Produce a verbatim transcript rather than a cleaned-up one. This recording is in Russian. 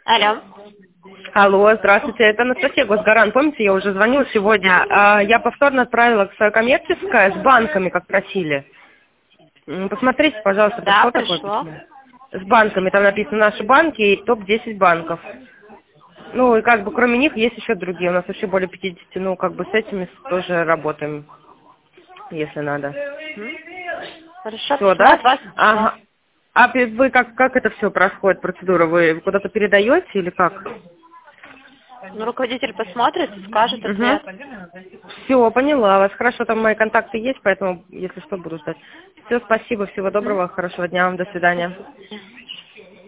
Алло. Алло, здравствуйте, это Анастасия Госгарант. Помните, я уже звонила сегодня. А, Я повторно отправила к своей коммерческой с банками, как просили. М, Посмотрите, пожалуйста, Да, пришло такое пришло. письмо. С банками, там написано наши банки и топ десять банков. Ну и как бы кроме них есть еще другие. У нас вообще более пятидесяти, ну как бы с этими тоже работаем, если надо. М? Хорошо, Все, письмо да? от вас пришло. Ага. А пи- вы как, как это все происходит, процедура? Вы куда-то передаете или как? Ну, руководитель посмотрит, скажет Угу. ответ. Все, поняла вас. Хорошо, там мои контакты есть, поэтому, если что, буду ждать. Все, спасибо, всего Мгм. доброго, хорошего дня вам, до свидания. До свидания.